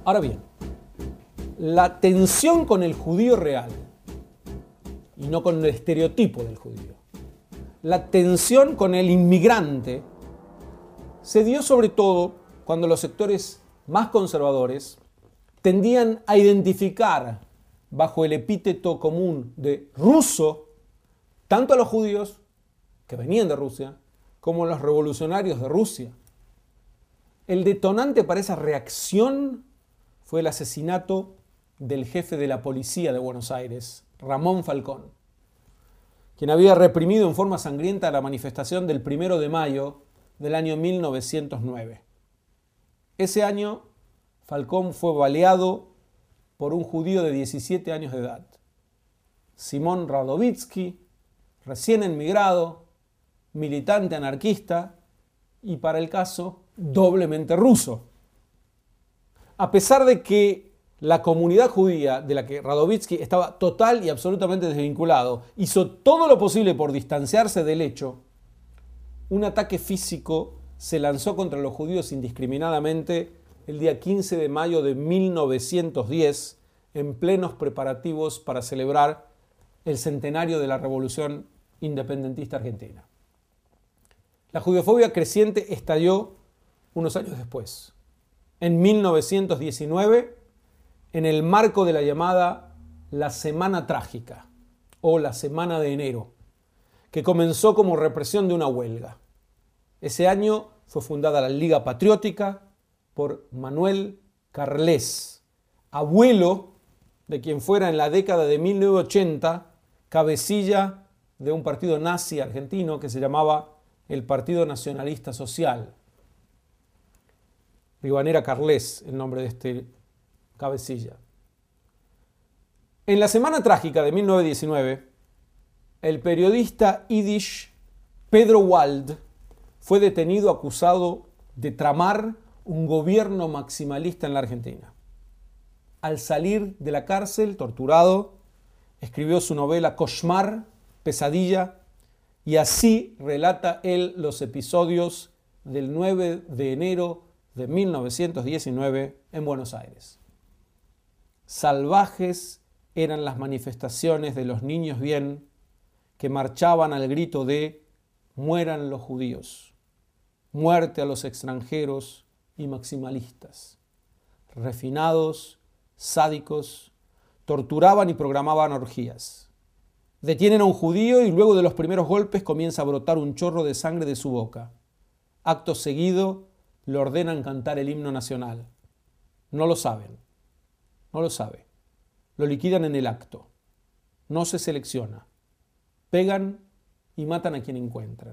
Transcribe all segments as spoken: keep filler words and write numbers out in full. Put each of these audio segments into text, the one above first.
Ahora bien, la tensión con el judío real, y no con el estereotipo del judío, la tensión con el inmigrante, se dio sobre todo cuando los sectores más conservadores tendían a identificar bajo el epíteto común de ruso tanto a los judíos que venían de Rusia como a los revolucionarios de Rusia. El detonante para esa reacción fue el asesinato del jefe de la policía de Buenos Aires, Ramón Falcón, quien había reprimido en forma sangrienta la manifestación del primero de mayo del año mil novecientos nueve. Ese año, Falcón fue baleado por un judío de diecisiete años de edad, Simón Radovitsky, recién emigrado, militante anarquista y, para el caso, doblemente ruso. A pesar de que la comunidad judía de la que Radovitsky estaba total y absolutamente desvinculado hizo todo lo posible por distanciarse del hecho, un ataque físico se lanzó contra los judíos indiscriminadamente el día quince de mayo de mil novecientos diez, en plenos preparativos para celebrar el centenario de la Revolución Independentista Argentina. La judiofobia creciente estalló unos años después, en mil novecientos diecinueve, en el marco de la llamada la Semana Trágica o la Semana de Enero, que comenzó como represión de una huelga. Ese año fue fundada la Liga Patriótica por Manuel Carles, abuelo de quien fuera en la década de mil novecientos ochenta cabecilla de un partido nazi argentino que se llamaba el Partido Nacionalista Social. Rivanera Carles, el nombre de este cabecilla. En la Semana Trágica de mil novecientos diecinueve, el periodista yiddish Pedro Wald fue detenido acusado de tramar un gobierno maximalista en la Argentina. Al salir de la cárcel, torturado, escribió su novela Koshmar, Pesadilla, y así relata él los episodios del nueve de enero de mil novecientos diecinueve en Buenos Aires. Salvajes eran las manifestaciones de los niños bien que marchaban al grito de «Mueran los judíos», «Muerte a los extranjeros y maximalistas». Refinados, sádicos, torturaban y programaban orgías. Detienen a un judío y luego de los primeros golpes comienza a brotar un chorro de sangre de su boca. Acto seguido le ordenan cantar el himno nacional. No lo saben. No lo sabe. Lo liquidan en el acto. No se selecciona. Pegan y matan a quien encuentran.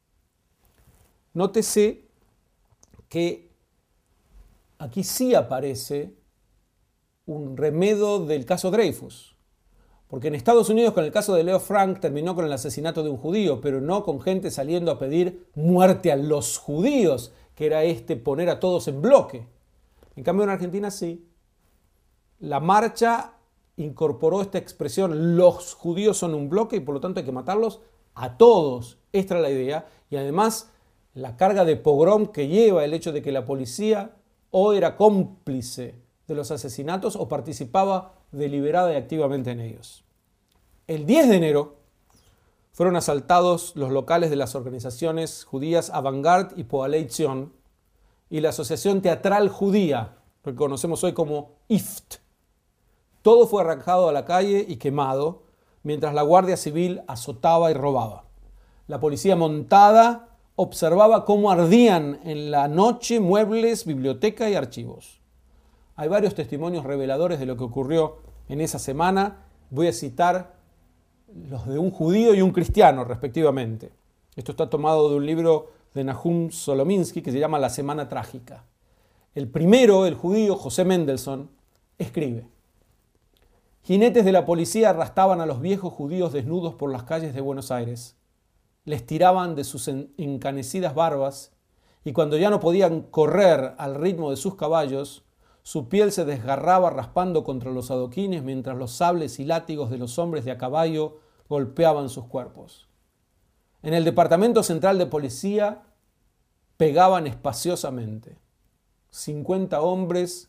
Nótese que aquí sí aparece un remedo del caso Dreyfus. Porque en Estados Unidos, con el caso de Leo Frank, terminó con el asesinato de un judío, pero no con gente saliendo a pedir muerte a los judíos, que era este poner a todos en bloque. En cambio, en Argentina sí. La marcha incorporó esta expresión, los judíos son un bloque y por lo tanto hay que matarlos a todos. Esta era la idea. Y además, la carga de pogrom que lleva el hecho de que la policía o era cómplice de los asesinatos o participaba deliberada y activamente en ellos. El diez de enero fueron asaltados los locales de las organizaciones judías Avantgarde y Poalei Zion y la Asociación Teatral Judía, lo que conocemos hoy como I F T. Todo fue arrojado a la calle y quemado, mientras la Guardia Civil azotaba y robaba. La policía montada observaba cómo ardían en la noche muebles, biblioteca y archivos. Hay varios testimonios reveladores de lo que ocurrió en esa semana. Voy a citar los de un judío y un cristiano, respectivamente. Esto está tomado de un libro de Nahum Solominsky que se llama La Semana Trágica. El primero, el judío José Mendelssohn, escribe: jinetes de la policía arrastraban a los viejos judíos desnudos por las calles de Buenos Aires. Les tiraban de sus encanecidas barbas y cuando ya no podían correr al ritmo de sus caballos, su piel se desgarraba raspando contra los adoquines mientras los sables y látigos de los hombres de a caballo golpeaban sus cuerpos. En el departamento central de policía pegaban espaciosamente. cincuenta hombres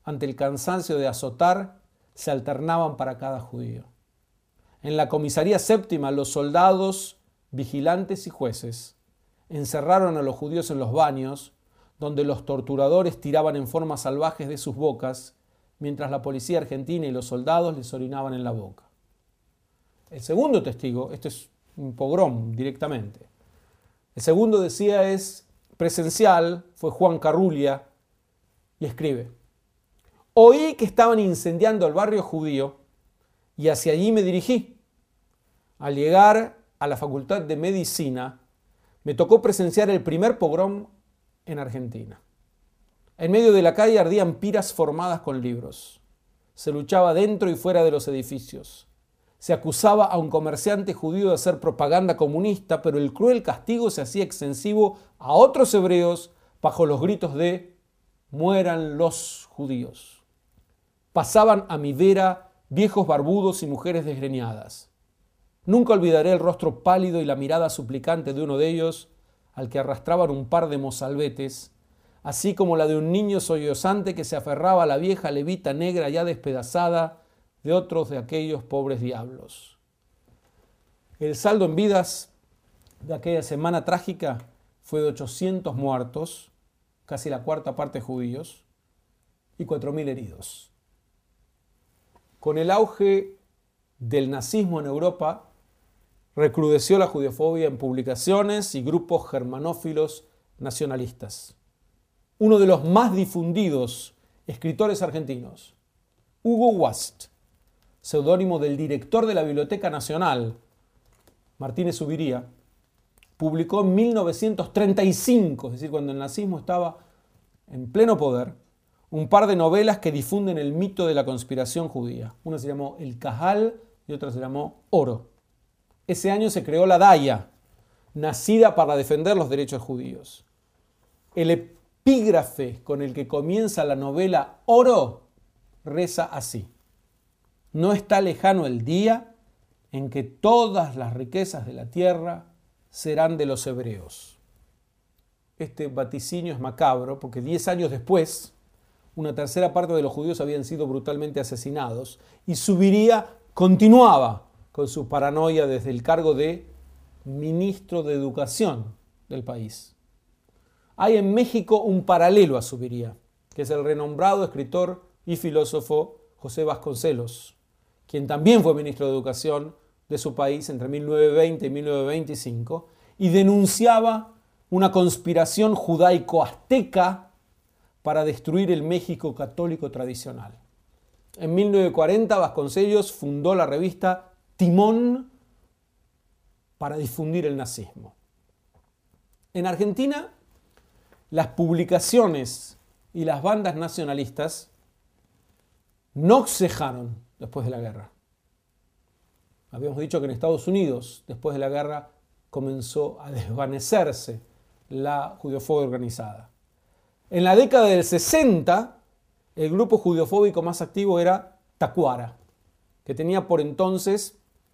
ante el cansancio de azotar, se alternaban para cada judío. En la comisaría séptima, los soldados, vigilantes y jueces encerraron a los judíos en los baños, donde los torturadores tiraban en formas salvajes de sus bocas, mientras la policía argentina y los soldados les orinaban en la boca. El segundo testigo, esto es un pogrom directamente, el segundo decía es presencial, fue Juan Carrulia, y escribe: oí que estaban incendiando el barrio judío y hacia allí me dirigí. Al llegar a la Facultad de Medicina, me tocó presenciar el primer pogrom en Argentina. En medio de la calle ardían piras formadas con libros. Se luchaba dentro y fuera de los edificios. Se acusaba a un comerciante judío de hacer propaganda comunista, pero el cruel castigo se hacía extensivo a otros hebreos bajo los gritos de «mueran los judíos». Pasaban a mi vera viejos barbudos y mujeres desgreñadas. Nunca olvidaré el rostro pálido y la mirada suplicante de uno de ellos, al que arrastraban un par de mozalbetes, así como la de un niño sollozante que se aferraba a la vieja levita negra ya despedazada de otros de aquellos pobres diablos. El saldo en vidas de aquella semana trágica fue de ochocientos muertos, casi la cuarta parte judíos, y cuatro mil heridos. Con el auge del nazismo en Europa, recrudeció la judeofobia en publicaciones y grupos germanófilos nacionalistas. Uno de los más difundidos escritores argentinos, Hugo Wast, seudónimo del director de la Biblioteca Nacional, Martínez Zuviría, publicó en mil novecientos treinta y cinco, es decir, cuando el nazismo estaba en pleno poder, un par de novelas que difunden el mito de la conspiración judía. Una se llamó El Cajal y otra se llamó Oro. Ese año se creó la Daya, nacida para defender los derechos judíos. El epígrafe con el que comienza la novela Oro reza así: no está lejano el día en que todas las riquezas de la tierra serán de los hebreos. Este vaticinio es macabro porque diez años después, una tercera parte de los judíos habían sido brutalmente asesinados y Zuviría continuaba con su paranoia desde el cargo de ministro de Educación del país. Hay en México un paralelo a Zuviría, que es el renombrado escritor y filósofo José Vasconcelos, quien también fue ministro de Educación de su país entre mil novecientos veinte y mil novecientos veinticinco, y denunciaba una conspiración judaico-azteca para destruir el México católico tradicional. En mil novecientos cuarenta, Vasconcelos fundó la revista Timón para difundir el nazismo. En Argentina, las publicaciones y las bandas nacionalistas no cejaron después de la guerra. Habíamos dicho que en Estados Unidos, después de la guerra, comenzó a desvanecerse la judeofobia organizada. En la década del sesenta, el grupo judeofóbico más activo era Tacuara, que tenía por entonces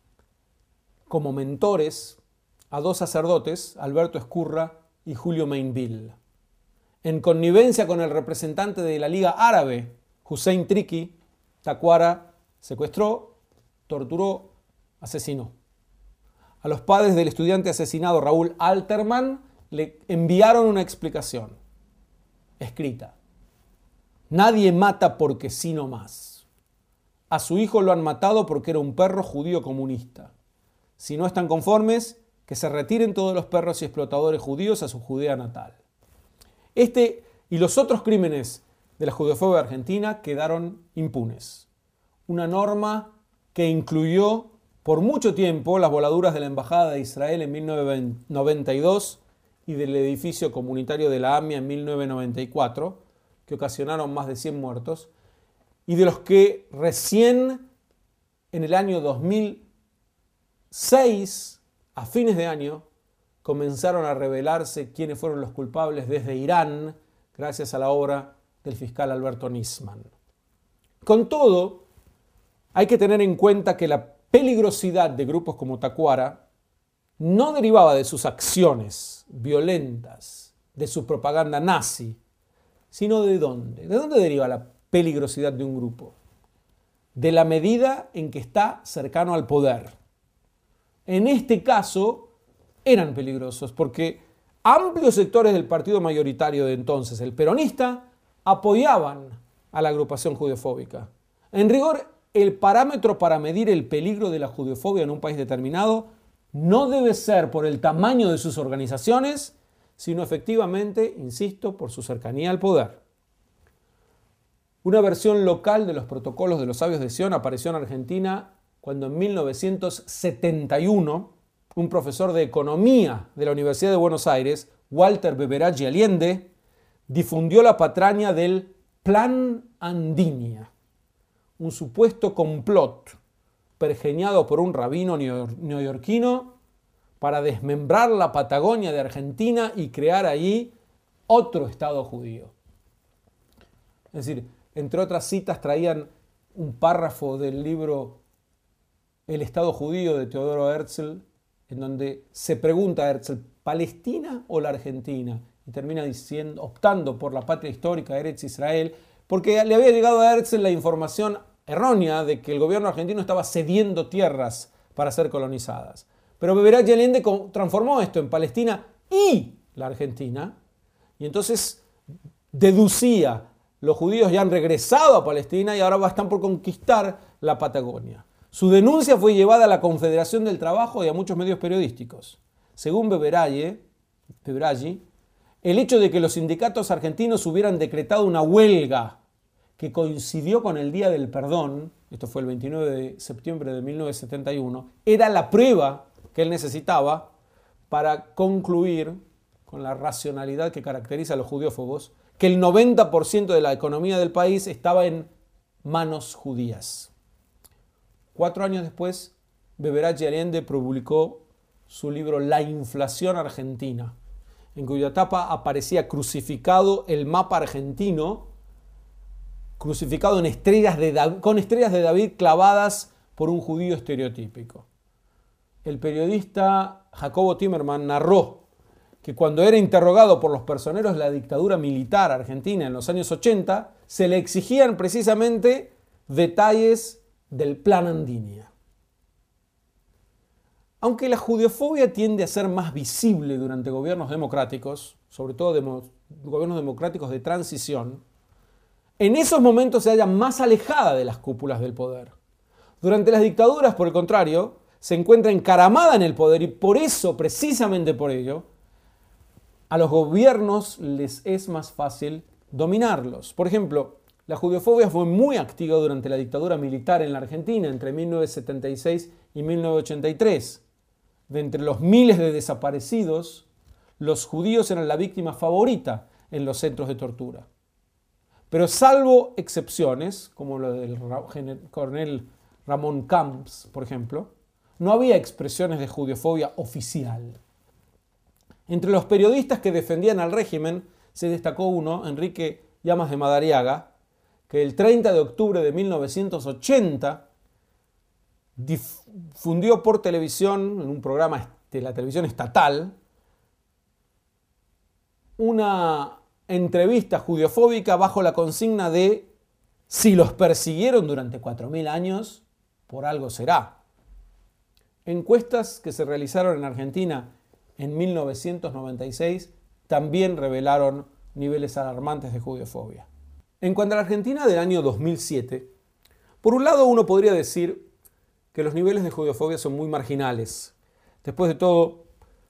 como mentores a dos sacerdotes, Alberto Escurra y Julio Mainville. En connivencia con el representante de la Liga Árabe, Hussein Triki, Tacuara secuestró, torturó, asesinó. A los padres del estudiante asesinado Raúl Alterman le enviaron una explicación escrita: nadie mata porque sí no más. A su hijo lo han matado porque era un perro judío comunista. Si no están conformes, que se retiren todos los perros y explotadores judíos a su Judea natal. Este y los otros crímenes de la judeofobia argentina quedaron impunes. Una norma que incluyó por mucho tiempo las voladuras de la Embajada de Israel en mil novecientos noventa y dos y del edificio comunitario de la AMIA en mil novecientos noventa y cuatro, que ocasionaron más de cien muertos, y de los que recién en el año dos mil seis, a fines de año, comenzaron a revelarse quiénes fueron los culpables desde Irán, gracias a la obra del fiscal Alberto Nisman. Con todo, hay que tener en cuenta que la peligrosidad de grupos como Tacuara no derivaba de sus acciones violentas, de su propaganda nazi, sino de dónde. ¿De dónde deriva la peligrosidad de un grupo, de la medida en que está cercano al poder. En este caso, eran peligrosos porque amplios sectores del partido mayoritario de entonces, el peronista, apoyaban a la agrupación judeofóbica. En rigor, el parámetro para medir el peligro de la judeofobia en un país determinado no debe ser por el tamaño de sus organizaciones, sino efectivamente, insisto, por su cercanía al poder. Una versión local de los protocolos de los sabios de Sion apareció en Argentina cuando en mil novecientos setenta y uno un profesor de economía de la Universidad de Buenos Aires, Walter Beveraggi Allende, difundió la patraña del Plan Andinia, un supuesto complot pergeñado por un rabino neoyorquino para desmembrar la Patagonia de Argentina y crear allí otro Estado judío. Es decir, entre otras citas traían un párrafo del libro El Estado Judío de Teodoro Herzl, en donde se pregunta a Herzl, ¿Palestina o la Argentina? Y termina diciendo, optando por la patria histórica, Eretz Israel, porque le había llegado a Herzl la información errónea de que el gobierno argentino estaba cediendo tierras para ser colonizadas. Pero Beveraggi Allende transformó esto en Palestina y la Argentina, y entonces deducía, los judíos ya han regresado a Palestina y ahora están por conquistar la Patagonia. Su denuncia fue llevada a la Confederación del Trabajo y a muchos medios periodísticos. Según Beveraggi, Beveraggi, el hecho de que los sindicatos argentinos hubieran decretado una huelga que coincidió con el Día del Perdón, esto fue el veintinueve de septiembre de mil novecientos setenta y uno, era la prueba que él necesitaba para concluir con la racionalidad que caracteriza a los judeófobos, que el noventa por ciento de la economía del país estaba en manos judías. Cuatro años después, Beveraggi Allende publicó su libro La inflación argentina, en cuya tapa aparecía crucificado el mapa argentino, crucificado en estrellas de David, con estrellas de David clavadas por un judío estereotípico. El periodista Jacobo Timerman narró que cuando era interrogado por los personeros de la dictadura militar argentina en los años ochenta, se le exigían precisamente detalles del Plan Andinia. Aunque la judeofobia tiende a ser más visible durante gobiernos democráticos, sobre todo demo, gobiernos democráticos de transición, en esos momentos se halla más alejada de las cúpulas del poder. Durante las dictaduras, por el contrario, se encuentra encaramada en el poder y por eso, precisamente por ello, a los gobiernos les es más fácil dominarlos. Por ejemplo, la judeofobia fue muy activa durante la dictadura militar en la Argentina entre mil novecientos setenta y seis y mil novecientos ochenta y tres. De entre los miles de desaparecidos, los judíos eran la víctima favorita en los centros de tortura. Pero salvo excepciones, como lo del coronel Ramón Camps, por ejemplo, no había expresiones de judeofobia oficial. Entre los periodistas que defendían al régimen se destacó uno, Enrique Llamas de Madariaga, que el treinta de octubre de mil novecientos ochenta difundió por televisión, en un programa de la televisión estatal, una entrevista judeofóbica bajo la consigna de si los persiguieron durante cuatro mil años, por algo será. Encuestas que se realizaron en Argentina en mil novecientos noventa y seis también revelaron niveles alarmantes de judeofobia. En cuanto a la Argentina del año dos mil siete, por un lado uno podría decir que los niveles de judeofobia son muy marginales. Después de todo,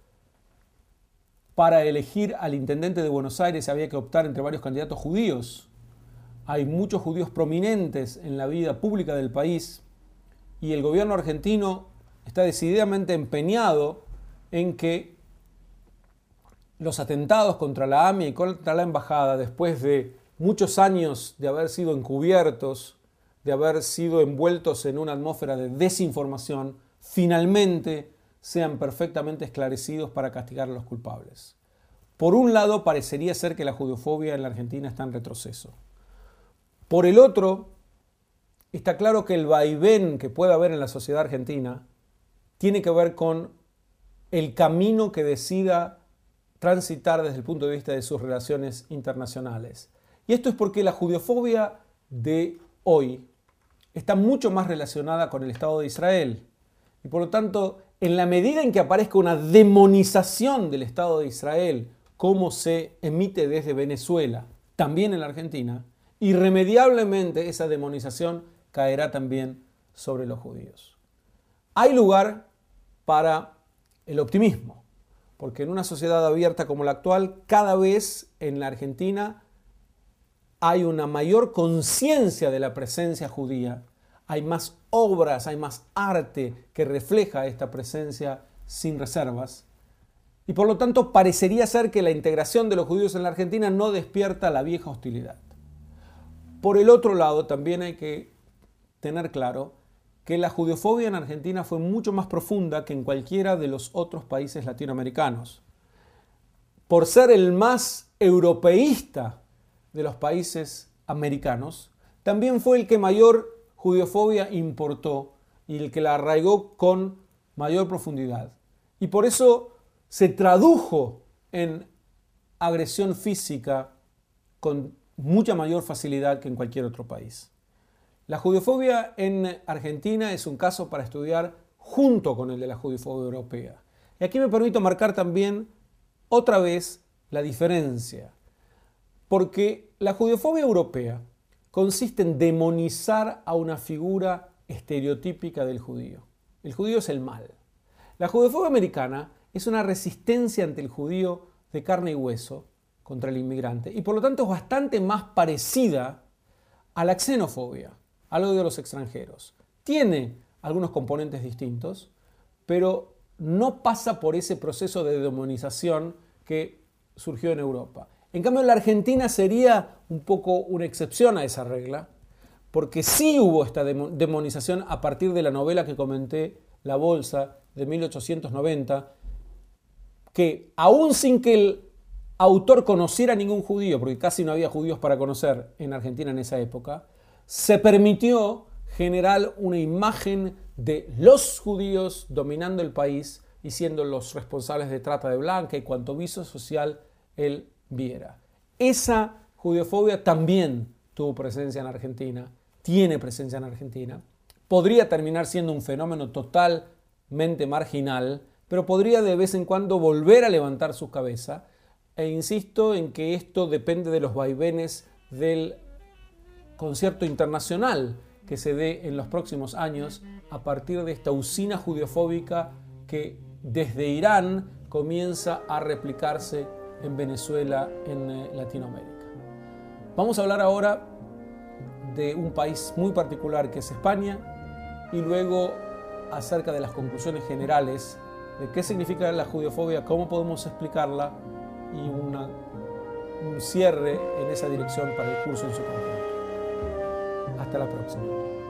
para elegir al intendente de Buenos Aires había que optar entre varios candidatos judíos. Hay muchos judíos prominentes en la vida pública del país y el gobierno argentino está decididamente empeñado en que los atentados contra la A M I y contra la embajada, después de muchos años de haber sido encubiertos, de haber sido envueltos en una atmósfera de desinformación, finalmente sean perfectamente esclarecidos para castigar a los culpables. Por un lado, parecería ser que la judeofobia en la Argentina está en retroceso. Por el otro, está claro que el vaivén que puede haber en la sociedad argentina tiene que ver con el camino que decida transitar desde el punto de vista de sus relaciones internacionales. Y esto es porque la judeofobia de hoy está mucho más relacionada con el Estado de Israel. Y por lo tanto, en la medida en que aparezca una demonización del Estado de Israel, como se emite desde Venezuela, también en la Argentina, irremediablemente esa demonización caerá también sobre los judíos. Hay lugar para el optimismo, porque en una sociedad abierta como la actual, cada vez en la Argentina hay una mayor conciencia de la presencia judía, hay más obras, hay más arte que refleja esta presencia sin reservas, y por lo tanto parecería ser que la integración de los judíos en la Argentina no despierta la vieja hostilidad. Por el otro lado, también hay que tener claro que la judeofobia en Argentina fue mucho más profunda que en cualquiera de los otros países latinoamericanos. Por ser el más europeísta de los países americanos, también fue el que mayor judeofobia importó y el que la arraigó con mayor profundidad. Y por eso se tradujo en agresión física con mucha mayor facilidad que en cualquier otro país. La judeofobia en Argentina es un caso para estudiar junto con el de la judeofobia europea. Y aquí me permito marcar también otra vez la diferencia, porque la judeofobia europea consiste en demonizar a una figura estereotípica del judío. El judío es el mal. La judeofobia americana es una resistencia ante el judío de carne y hueso contra el inmigrante y por lo tanto es bastante más parecida a la xenofobia, al odio de los extranjeros. Tiene algunos componentes distintos, pero no pasa por ese proceso de demonización que surgió en Europa. En cambio, la Argentina sería un poco una excepción a esa regla, porque sí hubo esta demonización a partir de la novela que comenté, La Bolsa, de mil ochocientos noventa, que aún sin que el autor conociera a ningún judío, porque casi no había judíos para conocer en Argentina en esa época, se permitió generar una imagen de los judíos dominando el país y siendo los responsables de trata de blanca y cuanto viso social él viera. Esa judeofobia también tuvo presencia en Argentina, tiene presencia en Argentina. Podría terminar siendo un fenómeno totalmente marginal, pero podría de vez en cuando volver a levantar su cabeza. E insisto en que esto depende de los vaivenes del concierto internacional que se dé en los próximos años a partir de esta usina judeofóbica que desde Irán comienza a replicarse en Venezuela, en Latinoamérica. Vamos a hablar ahora de un país muy particular que es España y luego acerca de las conclusiones generales de qué significa la judeofobia, cómo podemos explicarla y una, un cierre en esa dirección para el curso en su conjunto. Hasta la próxima.